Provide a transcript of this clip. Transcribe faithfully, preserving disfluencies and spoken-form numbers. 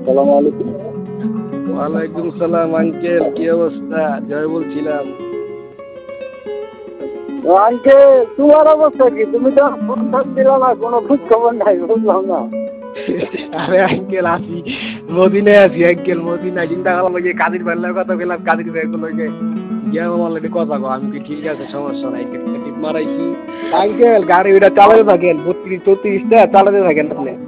সালাম আলাইকুম। ওয়ালাইকুম সালাম আঙ্কেল, কি অবস্থা? জয় বলছিলাম। আঙ্কেল তোমার অবস্থা কি? তুমি তো ফোন টোন দিলা না, কোনো খোঁজ খবর নাই, বুঝলাম না। আরে আঙ্কেল আছি, মদিনায় আছি আঙ্কেল, মদিনায়। চিন্তা করলাম যে কাদির ভাইয়ের কথা গেলাম, কাদির ভাই গুলো গিয়ে অলরেডি কথা কো। আমি কি ঠিক আছে, সমস্যা নাই। টিপ মারাইছি আঙ্কেল, গাড়ি ওইটা চালাতে থাকেন, বত্রিশ চৌত্রিশটা চালাতে থাকেন আপনি।